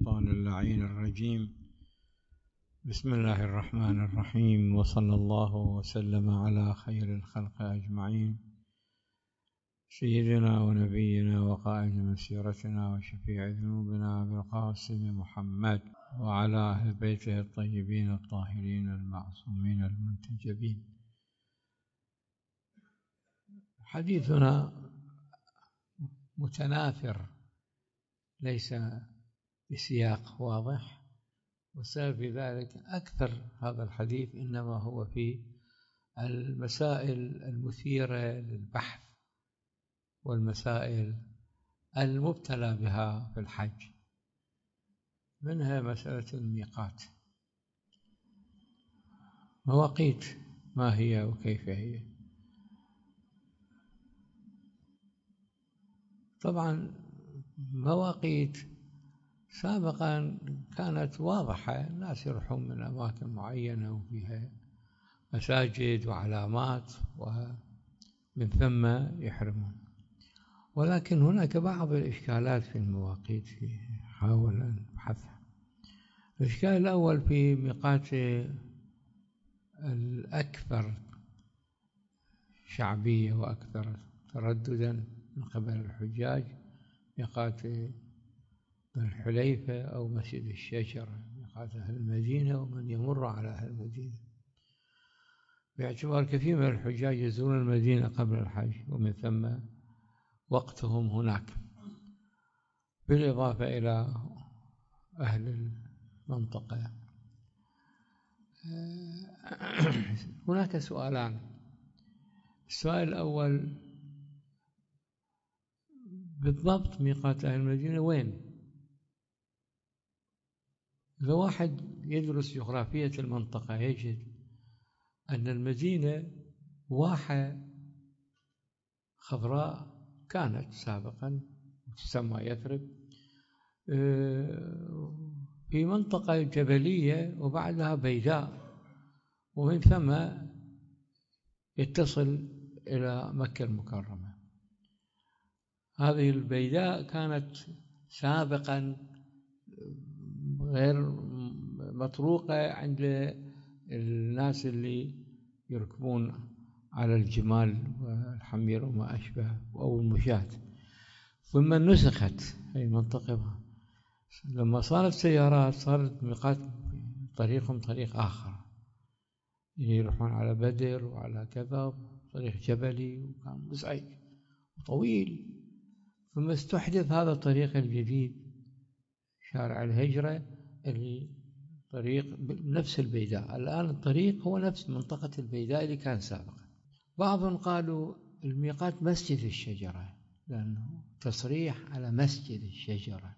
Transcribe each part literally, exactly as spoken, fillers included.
الشيطان اللعين الرجيم. بسم الله الرحمن الرحيم، وصلى الله وسلم على خير الخلق أجمعين، سيدنا ونبينا وقائد مسيرتنا وشفيع ذنوبنا أبي القاسم محمد وعلى أهل بيته الطيبين الطاهرين المعصومين المنتجبين. حديثنا متناثر ليس بسياق واضح، وسبب ذلك أكثر هذا الحديث إنما هو في المسائل المثيرة للبحث والمسائل المبتلى بها في الحج، منها مسألة الميقات، مواقيت ما هي وكيف هي. طبعا مواقيت سابقا كانت واضحة، الناس يروحون من أماكن معينة وفيها مساجد وعلامات ومن ثم يحرمون، ولكن هناك بعض الإشكالات في المواقيت حاول أن أبحثها. الإشكال الأول في ميقات الأكثر شعبية وأكثر ترددا من قبل الحجاج، ميقات الحليفة أو مسجد الشجرة، ميقات أهل المدينة ومن يمر على أهل المدينة، باعتبار كثير من الحجاج يزورون المدينة قبل الحج ومن ثم وقتهم هناك، بالإضافة إلى أهل المنطقة. هناك سؤالان. السؤال الأول، بالضبط ميقات أهل المدينة وين؟ إذا واحد يدرس جغرافية المنطقة يجد أن المدينة واحة خضراء كانت سابقا تسمى يثرب، في منطقة جبلية وبعدها بيداء، ومن ثم يتصل إلى مكة المكرمة. هذه البيداء كانت سابقا غير مطروقة عند الناس اللي يركبون على الجمال والحمير وما أشبه أو المشاة، ثم نسخت هذه المنطقة لما صارت سيارات، صارت ميقات طريقهم طريق آخر، يروحون على بدر وعلى كذا، طريق جبلي وكان مزعج وطويل، ثم استحدث هذا الطريق الجديد شارع الهجرة اللي طريق نفس البيداء. الآن الطريق هو نفس منطقة البيداء اللي كان سابقا. بعضهم قالوا الميقات مسجد الشجرة، لأنه تصريح على مسجد الشجرة،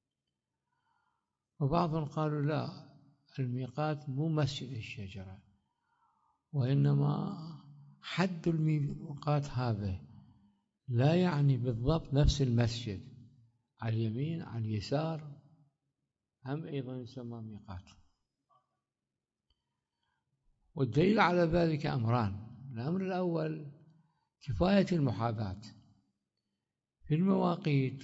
وبعضهم قالوا لا، الميقات مو مسجد الشجرة، وإنما حد الميقات هذا لا يعني بالضبط نفس المسجد، على اليمين على اليسار هم أيضا يسمى ميقات. والدليل على ذلك أمران. الأمر الأول كفاية المحاذاة. في المواقيت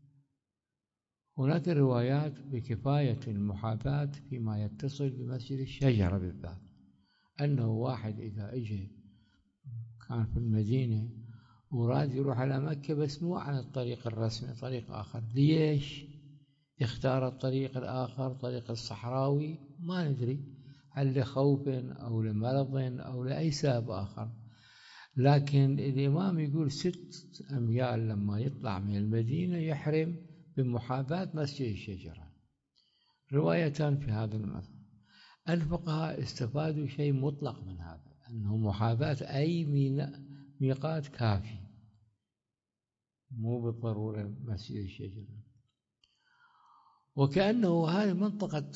هناك روايات بكفاية المحاذاة فيما يتصل بمسجد الشجرة بالذات، أنه واحد إذا إجى كان في المدينة وراد يروح على مكة بس مو على الطريق الرسمي، طريق آخر، ليش اختار الطريق الآخر، طريق الصحراوي؟ ما ندري، هل لخوف أو لمرض أو لأي سبب آخر، لكن الإمام يقول ست أميال لما يطلع من المدينة يحرم بمحاذاة مسجد الشجرة. روايتان في هذا المثل. الفقهاء استفادوا شيء مطلق من هذا، أنه محاذاة أي ميقات كافي، مو بالضرورة مسجد الشجرة. وكأنه هذه منطقة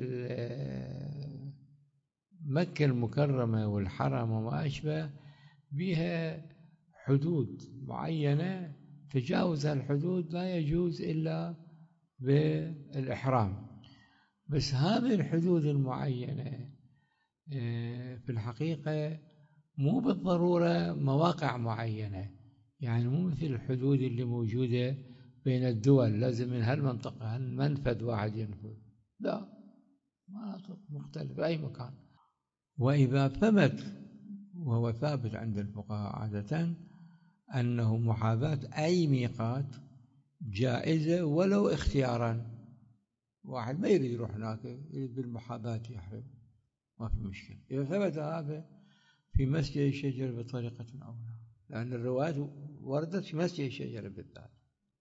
مكة المكرمة والحرم وما أشبه بها حدود معينة، تجاوز الحدود لا يجوز إلا بالإحرام، بس هذه الحدود المعينة في الحقيقة مو بالضرورة مواقع معينة، يعني مو مثل الحدود اللي موجودة بين الدول لازم من هالمنطقة هالمنفذ واحد ينفذ، لا، مناطق مختلفة أي مكان. وإذا ثبت، وهو ثابت عند الفقهاء عادة، أنه محاذاة أي ميقات جائزة ولو اختيارا، واحد ما يريد يروح هناك، يريد بالمحاذاة يحرم، ما في مشكلة إذا ثبت هذا في مسجد الشجر بطريقة أو لا، لأن الروايات وردت في مسجد الشجر بالذات.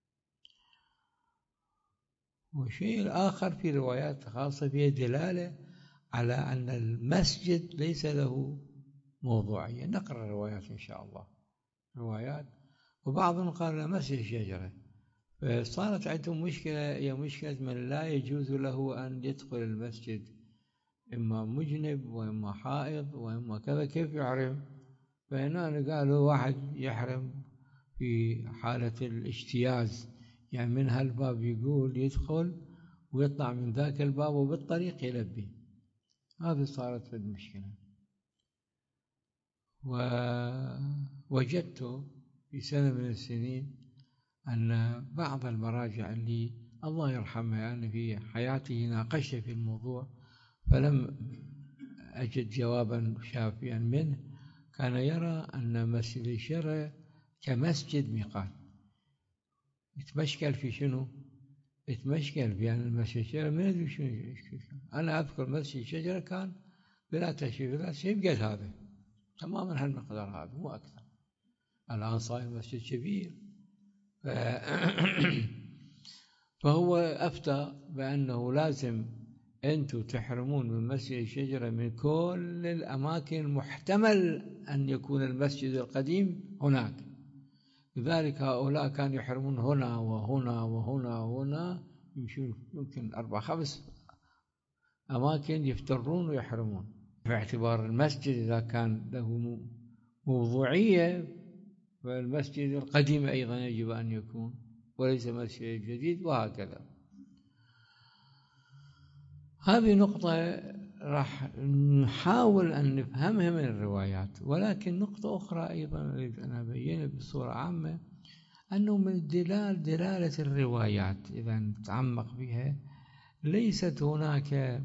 والشيء الآخر في روايات خاصة فيها دلالة على أن المسجد ليس له موضوعية. نقرأ الروايات إن شاء الله، روايات. وبعضهم قال لا، مسجد الشجرة، فصارت عندهم مشكلة، هي مشكلة من لا يجوز له أن يدخل المسجد، إما مجنب وإما حائض وإما كذا، كيف يحرم؟ فهنا قالوا واحد يحرم في حالة الاجتياز، يعني من هالباب يقول يدخل ويطلع من ذاك الباب وبالطريق يلبي. هذه صارت في المشكلة. ووجدت في سنة من السنين أن بعض المراجع اللي الله يرحمها يعني في حياته ناقشت في الموضوع فلم أجد جوابا شافيا منه، كان يرى أن مسجد الشجرة كمسجد ميقات. يتمشكل في شنو؟ يتمشكل في أن المسجد الشجرة ما أدري شنو. أنا أذكر مسجد الشجرة كان بلا تشريف بلا شيء، بقد هذا تماما هالمقدار هذا مو أكثر. الآن صاير مسجد كبير. فهو أفتى بأنه لازم أنتم تحرمون من مسجد الشجرة من كل الأماكن محتمل أن يكون المسجد القديم هناك. لذلك هؤلاء كانوا يحرمون هنا وهنا وهنا وهنا، يمكن أربع خمس أماكن يفترون ويحرمون، باعتبار المسجد إذا كان له موضوعية فالمسجد القديم أيضا يجب أن يكون، وليس مسجد جديد، وهكذا. هذه نقطة راح نحاول أن نفهمها من الروايات. ولكن نقطة أخرى أيضا أريد أن أبينها بصورة عامة، أنه من دلال دلالة الروايات إذا نتعمق فيها ليست هناك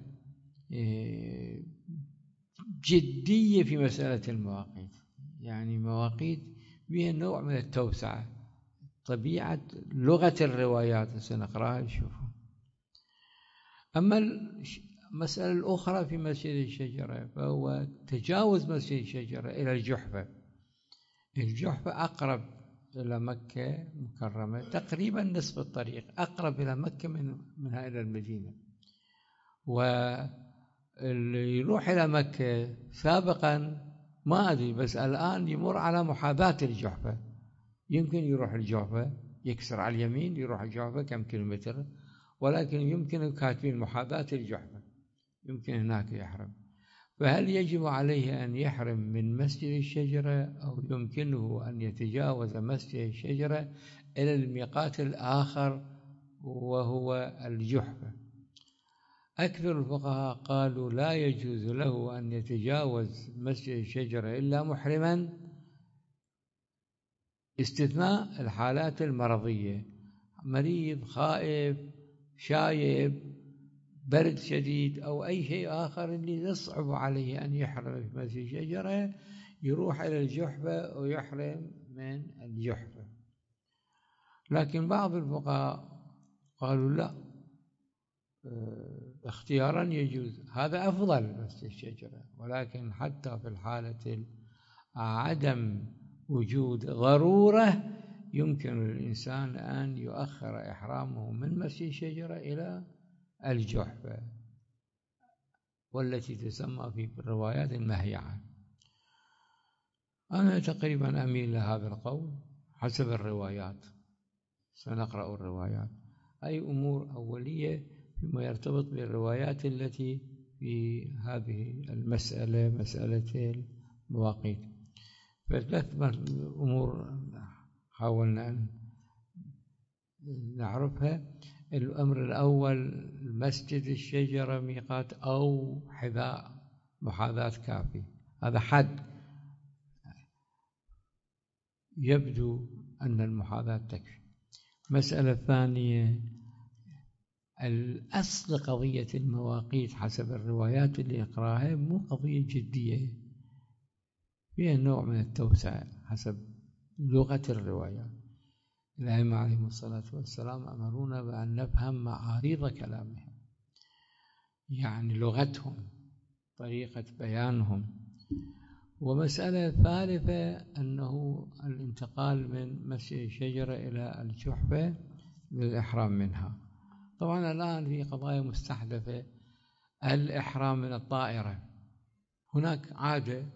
جدية في مسألة المواقيت، يعني مواقيت بها نوع من التوسعة، طبيعة لغة الروايات سنقرأها نشوفها. أما المسألة الأخرى في مسجد الشجرة فهو تجاوز مسجد الشجرة إلى الجحفة. الجحفة أقرب إلى مكة مكرمة تقريبا نصف الطريق، أقرب إلى مكة من منها إلى المدينة. واللي يروح إلى مكة سابقا ما أدري، بس الآن يمر على محاذاة الجحفة، يمكن يروح الجحفة يكسر على اليمين يروح الجحفة كم كيلومتر، ولكن يمكن كاتبين محاذاة الجحفة، يمكن هناك يحرم. فهل يجب عليه أن يحرم من مسجد الشجرة أو يمكنه أن يتجاوز مسجد الشجرة إلى الميقات الآخر وهو الجحفة؟ أكثر الفقهاء قالوا لا يجوز له أن يتجاوز مسجد الشجرة إلا محرما، استثناء الحالات المرضية، مريض خائف شايب برد شديد أو أي شيء آخر اللي يصعب عليه أن يحرم في مسجد الشجرة، يروح إلى الجحفة ويحرم من الجحفة. لكن بعض الفقهاء قالوا لا، اختيارا يجوز، هذا أفضل مسجد الشجرة، ولكن حتى في الحالة عدم وجود ضرورة يمكن للإنسان أن يؤخر إحرامه من مسجد الشجرة إلى الجحفة، والتي تسمى في الروايات النهي عنه. أنا تقريبا أميل لهذا القول حسب الروايات، سنقرأ الروايات. أي أمور أولية فيما يرتبط بالروايات التي في هذه المسألة، مسألة المواقيت. فثلاث أمور حاولنا أن نعرفها. الأمر الأول مسجد الشجرة ميقات أو حذاء محاذاة كافي، هذا حد، يبدو أن المحاذاة تكفي. المسألة الثانية، الأصل قضية المواقيت حسب الروايات اللي أقراها مو قضية جدية، فيها نوع من التوسعة حسب لغة الروايات. الأئمة عليهم الصلاة والسلام أمرونا بأن نفهم معاريض كلامهم، يعني لغتهم، طريقة بيانهم. ومسألة ثالثة أنه الانتقال من مسجد الشجرة إلى الجحفة للإحرام منها. طبعا الآن في قضايا مستحدثة، الإحرام من الطائرة. هناك عادة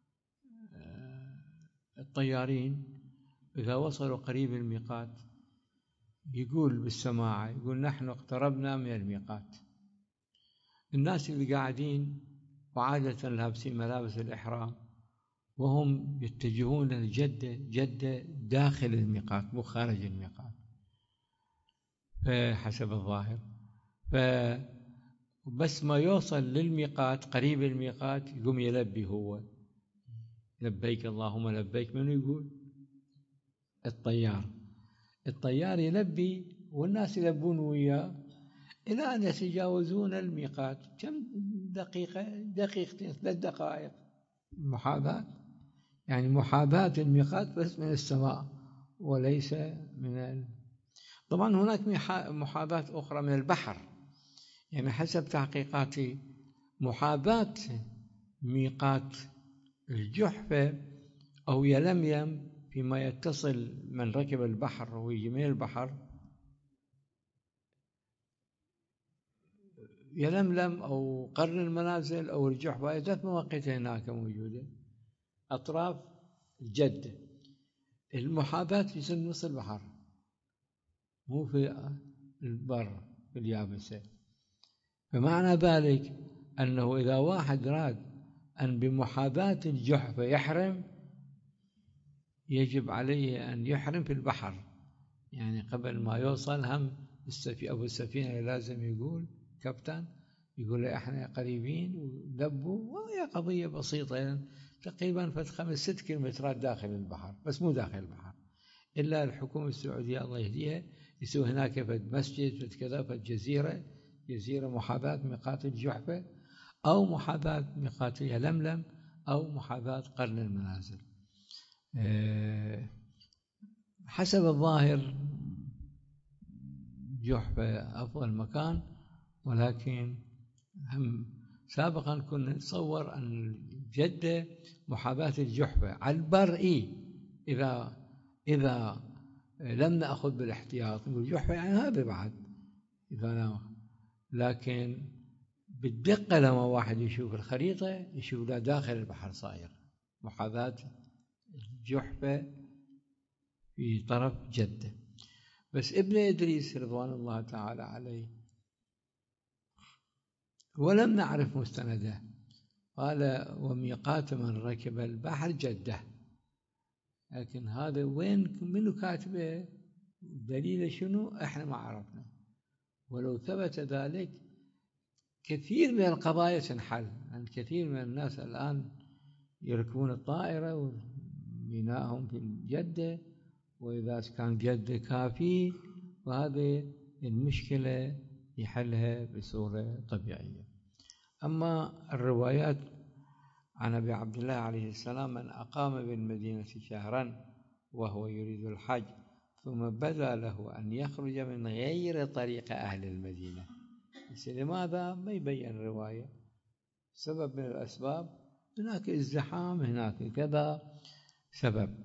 الطيارين إذا وصلوا قريب الميقات يقول بالسماعة، يقول نحن اقتربنا من الميقات. الناس اللي قاعدين وعادة لابسين ملابس الإحرام وهم يتجهون لجدة، جدة داخل الميقات مو خارج الميقات حسب الظاهر. فبس ما يوصل للميقات قريب الميقات يقوم يلبي هو، لبيك اللهم لبيك. من يقول؟ الطيار. الطيار يلبي والناس يلبون وياه إلى أن يتجاوزون الميقات. كم دقيقة؟ دقيقتين، ثلاث دقائق محاذاة، يعني محاذاة الميقات بس من السماء وليس من ال... طبعا هناك محاذاة أخرى من البحر، يعني حسب تحقيقاتي محاذاة ميقات الجحفة أو يلميم فيما يتصل من ركب البحر ويجي من البحر، يلملم أو قرن المنازل أو الجحفة، ثلاث مواقيت هناك موجودة أطراف الجدة. المحاذاة في نص البحر مو في البر في اليابسة. فمعنى ذلك أنه إذا واحد راد أن بمحاذاة الجحفة يحرم، يجب عليه أن يحرم في البحر، يعني قبل ما يوصل هم السفينة أبو السفينة لازم يقول كابتن، يقول احنا قريبين ودبوا، وهي قضية بسيطة يعني تقريبا فت خمس ست كيلومترات داخل البحر، بس مو داخل البحر. إلا الحكومة السعودية الله يهديها يسوي هناك فت مسجد فت كذا فت جزيرة، جزيرة محاذاة ميقات الجحفة أو محاذاة ميقات يلملم أو محاذاة قرن المنازل. أه حسب الظاهر جحفة أفضل مكان، ولكن هم سابقا كنا نتصور أن جدة محاذاة الجحفة على البر. إيه إذا إذا لم نأخذ بالاحتياط نقول جحفة يعني هذا بعد إذا لا. لكن بالدقة لما واحد يشوف الخريطة يشوف لا داخل البحر صاير محاذاة الجحفة في طرف جدة. بس ابن إدريس رضوان الله تعالى عليه ولم نعرف مستنده قال وميقات من ركب البحر جدة، لكن هذا وين منو كاتبه؟ دليل شنو؟ احنا ما عرفنا. ولو ثبت ذلك كثير من القضايا تنحل، لأن كثير من الناس الآن يركبون الطائرة وبناءهم في الجدة، وإذا كان جدة كافي وهذه المشكلة يحلها بصورة طبيعية. أما الروايات عن أبي عبد الله عليه السلام من أقام بالمدينة شهرا وهو يريد الحج ثم بدا له أن يخرج من غير طريق أهل المدينة، لماذا؟ ما يبين الرواية. سبب من الأسباب، هناك ازدحام، هناك كذا سبب.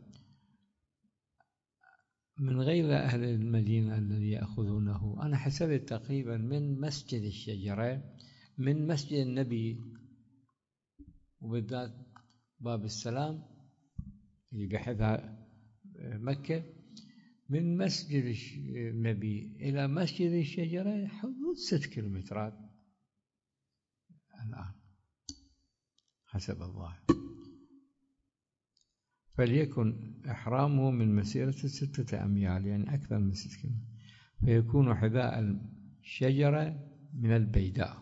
من غير أهل المدينة الذي يأخذونه، أنا حسبت تقريبا من مسجد الشجرة، من مسجد النبي وبالذات باب السلام اللي بحثها مكة، من مسجد النبي إلى مسجد الشجرة حدود ست كيلومترات الآن حسب الظاهر. فليكن إحرامه من مسيرة ستة أميال، يعني أكثر من ست كيلومترات، فيكون حذاء الشجرة من البيداء.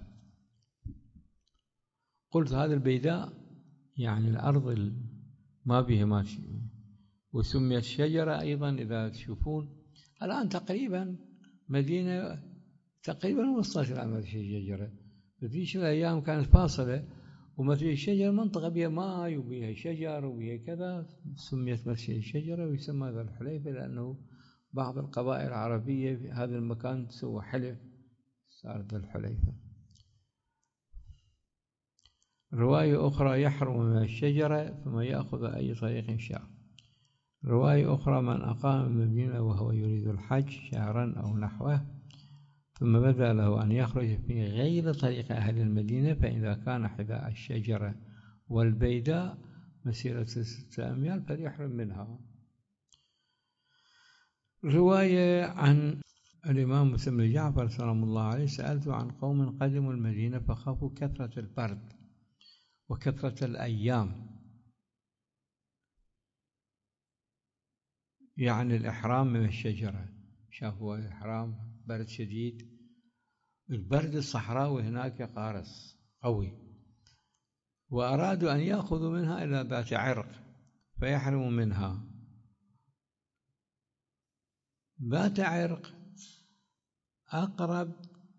قلت هذا البيداء يعني الأرض ما بها ماشي، وسميت شجرة أيضا إذا تشوفون الآن تقريبا مدينة تقريبا وصلت إلى مرشد الشجرة، بذيك الأيام كانت فاصلة، ومرشد الشجرة منطقة بها ماء وبها شجر وبها كذا، سميت مرشد الشجرة، ويسمى ذا الحليفة لأنه بعض القبائل العربية في هذا المكان سوى حلف صار ذا الحليفة. رواية أخرى يحرم من الشجرة ثم يأخذ أي طريق شاء. رواية أخرى من أقام المدينة وهو يريد الحج شهرا أو نحوه ثم بدا له أن يخرج في غير طريق أهل المدينة، فإذا كان حذاء الشجرة والبيداء مسيرة ستة أميال فليحرم منها. رواية عن الإمام مسلم بن جعفر سلام الله عليه: سألت عن قوم قدموا المدينة فخافوا كثرة البرد وكثرة الأيام، يعني الإحرام من الشجرة، شافوا الإحرام برد شديد، البرد الصحراوي هناك قارس قوي، وأرادوا أن يأخذوا منها إلى ذات عرق فيحرموا منها. ذات عرق أقرب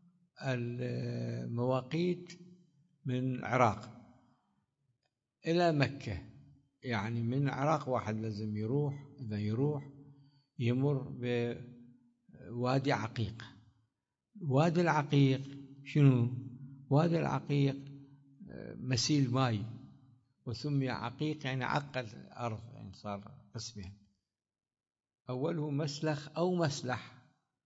المواقيت من العراق إلى مكة، يعني من العراق واحد لازم يروح، إذا يروح يمر بوادي عقيق. وادي العقيق شنو؟ وادي العقيق مسيل ماي، وسمي عقيق يعني عقد الأرض، يعني صار قسمين، أوله مسلخ أو مسلح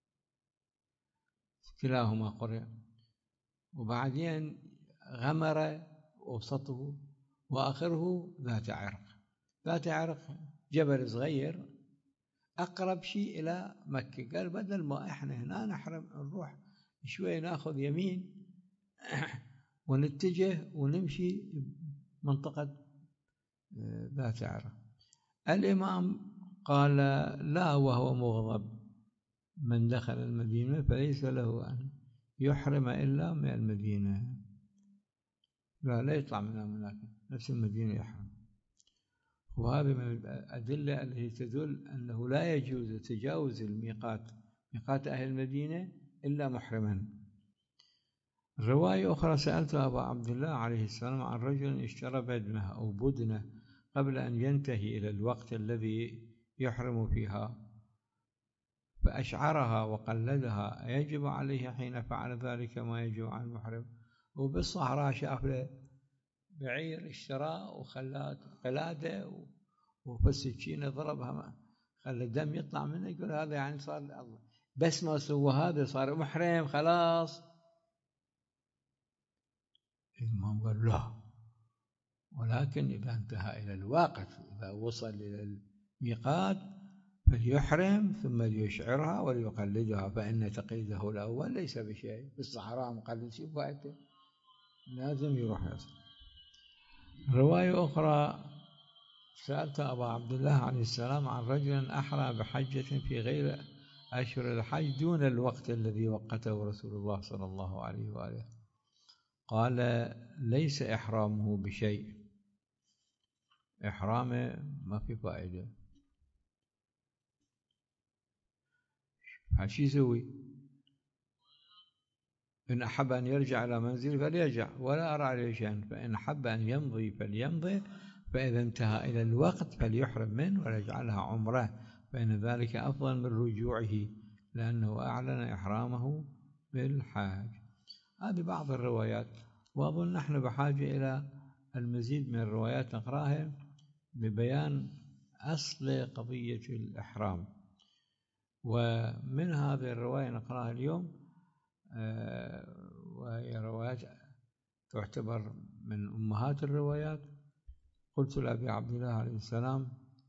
كلاهما قرئ، وبعدين غمر وسطه وآخره ذات عرق. ذات عرق جبل صغير أقرب شيء إلى مكة. قال بدل ما إحنا هنا نحرم نروح شوي نأخذ يمين ونتجه ونمشي منطقة ذات عرق. الإمام قال لا، وهو مغضب من دخل المدينة فليس له أن يحرم إلا من المدينة، لا لا يطلع منها هناك، نفس المدينة يحرم. وهذا من الأدلة التي تدل أنه لا يجوز تجاوز الميقات، ميقات أهل المدينة، إلا محرما. رواية أخرى: سألت أبا عبد الله عليه السلام عن رجل اشترى بدنة أو بدنة قبل أن ينتهي إلى الوقت الذي يحرم فيها فأشعرها وقلدها، أيجب عليه حين فعل ذلك ما يجب على المحرم؟ وبالصحراء شاف له بعير اشتراه وخلاه قلادة وفسكينة ضربها خلى الدم يطلع منه، يقول هذا يعني صار الله، بس ما سوى هذا صار محرم خلاص. الإمام قال لا، ولكن إذا انتهى إلى الوقت، إذا وصل إلى الميقات فليحرم ثم ليشعرها وليقلدها، فإن تقليده الأول ليس بشيء. بالصحراء مقلد شيء فائدة، لازم يروح يصل. رواية أخرى: سألت أبا عبد الله عليه السلام عن رجل أحرى بحجة في غير أشهر الحج دون الوقت الذي وقته رسول الله صلى الله عليه وآله، قال ليس إحرامه بشيء، إحرامه ما في فائدة. شو يسوي؟ إن أحب أن يرجع إلى منزله فليرجع ولا أرى عليه شيئا، فإن أحب أن يمضي فليمضي، فإذا انتهى إلى الوقت فليحرم منه ويجعلها عمره، فإن ذلك أفضل من رجوعه لأنه أعلن إحرامه بالحاج. هذه بعض الروايات، وأظن نحن بحاجة إلى المزيد من الروايات نقرأها ببيان أصل قضية الإحرام. ومن هذه الرواية نقرأها اليوم، وهي روايات تعتبر من أمهات الروايات. قلت لأبي عبد الله عليه السلام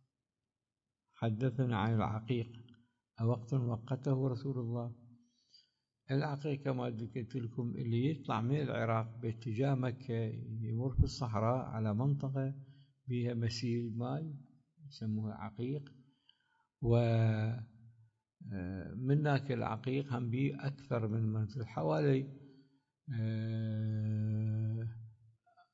حدثنا عن العقيق أوقت وقته رسول الله. العقيق كما ذكرت لكم اللي يطلع من العراق باتجاه مكة يمر في الصحراء على منطقة بها مسيل ماء يسموها عقيق، ومن ذاك العقيق هم به أكثر من منزل، حوالي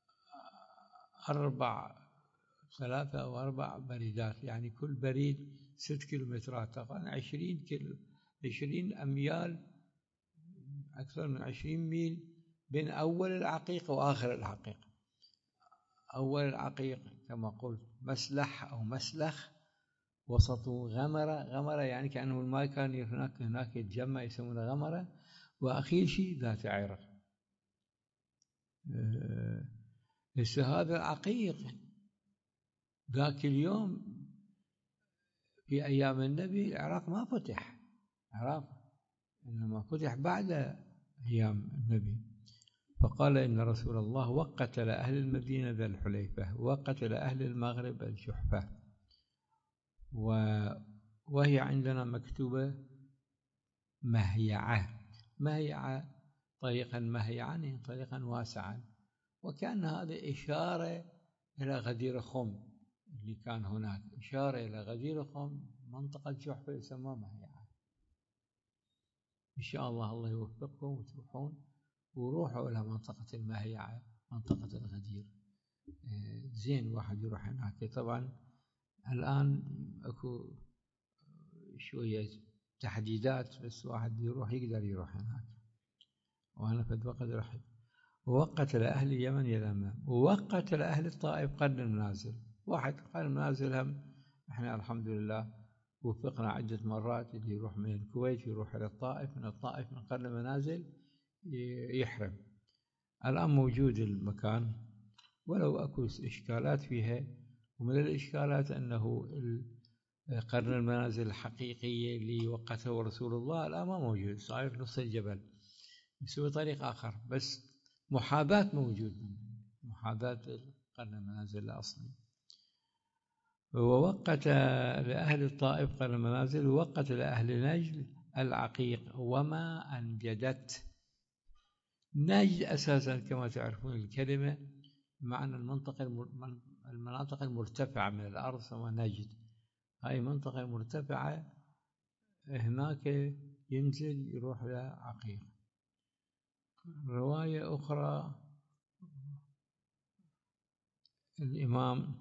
أربع ثلاثة أو أربع بريدات، يعني كل بريد ست كيلومترات تقريبا عشرين كيلو عشرين أميال، أكثر من عشرين ميل بين أول العقيق وآخر العقيق. أول العقيق كما قلت مسلح أو مسلخ، وسطه غمرة. غمرة يعني كأنه الماء كان هناك هناك يتجمع يسمونه غمرة. وأخير شيء ذات عرق. هسه هذا العقيق ذاك اليوم في أيام النبي العراق ما فتح، العراق إنما فتح بعد أيام النبي. فقال إن رسول الله وقت لأهل المدينة ذا الحليفة، وقت لأهل المغرب الجحفة. وهي عندنا مكتوبة مهيعة. مهيعة طريقا مهيعا طريقا واسعا، وكان هذا إشارة إلى غدير خم اللي كان هناك، إشارة إلى غدير خم منطقة جحفة يسمى مهيعة. إن شاء الله الله يوفقكم وتروحون وروحوا إلى منطقة المهيعة، منطقة الغدير. زين واحد يروح هناك. طبعا الآن أكو شوية تحديدات، بس واحد يروح يقدر يروح هناك. وأنا في الوقت رحت. ووقت لأهل اليمن يلملم، ووقت لأهل الطائف قرن المنازل. واحد قرن المنازل هم احنا الحمد لله وفقنا عدة مرات، اللي يروح من الكويت يروح إلى الطائف، من الطائف من قرن المنازل يحرم. الآن موجود المكان، ولو أكو إشكالات فيها. ومن الإشكالات أنه قرن المنازل الحقيقية اللي وقته رسول الله الآن ما موجود، صاير في نص الجبل بسوي طريق آخر، بس محاذاة موجود، محاذاة قرن المنازل الأصلي. ووقت لأهل الطائف قرن المنازل، ووقت لأهل نجد العقيق وما أنجدت. نجد أساسا كما تعرفون الكلمة معنى المنطقة المناطق المرتفعة من الأرض سمى نجد. هاي منطقة مرتفعة هناك ينزل يروح لعقيق. رواية أخرى الإمام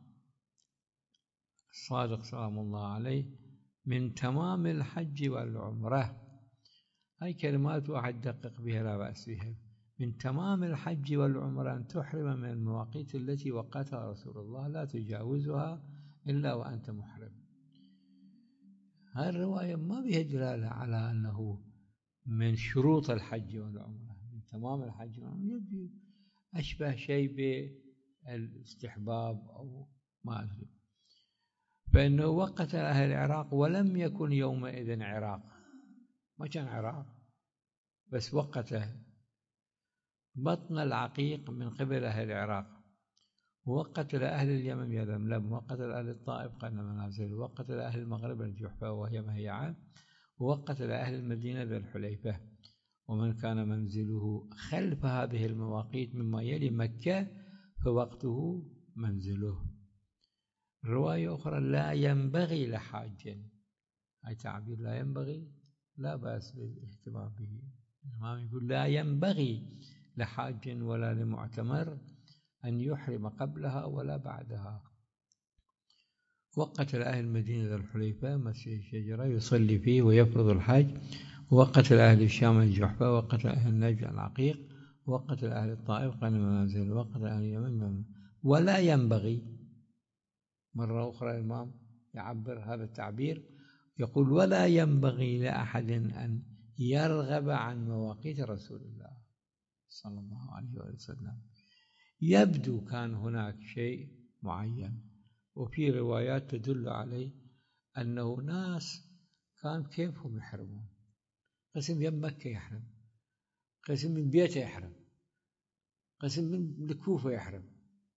الصادق سلام الله عليه من تمام الحج والعمرة. هاي كلمات واحد دقق بها لا بأس بها. من تمام الحج والعمرة أن تحرم من المواقيت التي وقتها رسول الله لا تجاوزها إلا وأنت محرم. هاي الرواية ما بها دلالة على أنه من شروط الحج والعمرة، من تمام الحج والعمرة، أشبه شيء بالاستحباب أو ما أدري. فإنه وقت أهل العراق ولم يكن يومئذ عراق، ما كان عراق، بس وقته بطن العقيق من قبل أهل العراق. ووقت لأهل اليمن يلملم، ووقت لأهل الطائف قرن منازل، ووقت لأهل المغرب الجحفة وهي مهيعة، ووقت لأهل المدينة ذا الحليفة. ومن كان منزله خلف هذه المواقيت مما يلي مكة فوقته منزله. رواية أخرى لا ينبغي لحاج، هاي تعبير لا ينبغي لا بأس بالاهتمام به. الإمام يقول لا ينبغي لحاج ولا لمعتمر أن يحرم قبلها ولا بعدها. وقت لأهل المدينة ذا الحليفة مسجد الشجرة يصلي فيه ويفرض الحج. وقت لأهل الشام الجحفة. وقت لأهل نجد العقيق. وقت لأهل الطائف قرن المنازل. وقت لأهل اليمن. ولا ينبغي، مرة أخرى الإمام يعبر هذا التعبير، يقول ولا ينبغي لأحد أن يرغب عن مواقيت رسول الله صلى الله عليه وسلم. يبدو كان هناك شيء معين، وفي روايات تدل عليه أنه ناس كان كيفهم يحرمون. قسم يم مكة يحرم، قسم من بيته يحرم، قسم من الكوفة يحرم.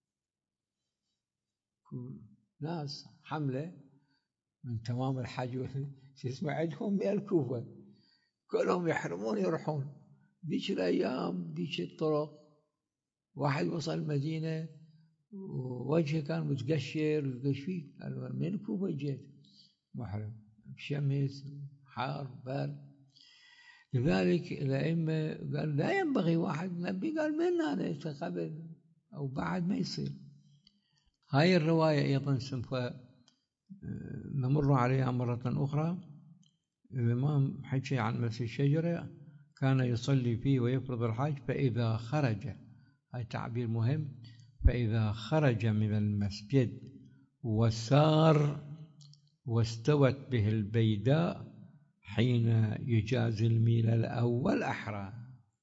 ناس حملة من تمام الحج شو اسمه عندهم من الكوفة كلهم يحرمون يروحون. ذيك الأيام ذيك الطرق، واحد وصل المدينة ووجهه كان متقشر قشفي، من الكوفة جيت محرم بشمس حار بارد. لذلك الأئمة قال لا ينبغي واحد نبي قال من أنا قبل أو بعد ما يصير. هاي الرواية أيضا سنفها نمر عليها مرة أخرى. الإمام حكي عن مسجد الشجرة كان يصلي فيه ويفرض الحج، فإذا خرج، هاي تعبير مهم، فإذا خرج من المسجد وسار واستوت به البيداء حين يجازي الميل الأول أحرى.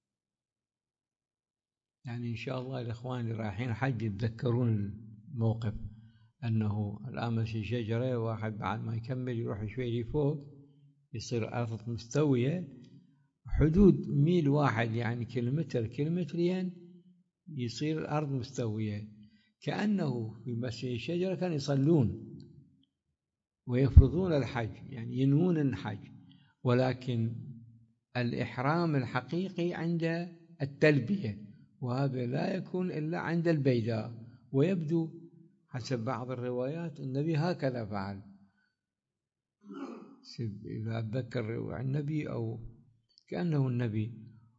يعني إن شاء الله الإخوان اللي رايحين حج يتذكرون الموقف، أنه الآن مسجد الشجرة واحد بعد ما يكمل يروح شوي لفوق يصير أرض مستوية، حدود ميل واحد يعني كيلومتر كيلومترين يصير الأرض مستوية، كأنه في مسجد الشجرة كانوا يصلون ويفرضون الحج، يعني ينوون الحج، ولكن الإحرام الحقيقي عند التلبية، وهذا لا يكون إلا عند البيداء. ويبدو حسب بعض الروايات النبي هكذا فعل، إذا أتذكر عن النبي أو كأنه النبي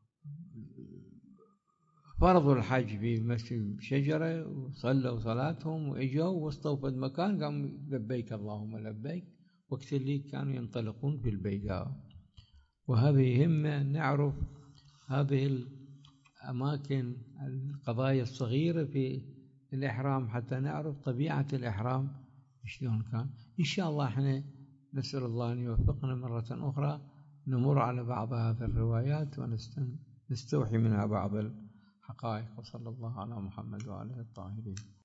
فرضوا الحج في مسجد شجرة وصلوا صلاتهم وإجوا وسطوا في المكان قاموا لبيك اللهم لبيك، وقت اللي كانوا ينطلقون في البيداء. وهذا يهمنا نعرف هذه الأماكن، القضايا الصغيرة في الإحرام، حتى نعرف طبيعة الإحرام شلون كان. إن شاء الله احنا نسأل الله أن يوفقنا مرة أخرى نمر على بعض هذه الروايات ونستوحي منها بعض الحقائق. وصلى الله على محمد وآله الطاهرين.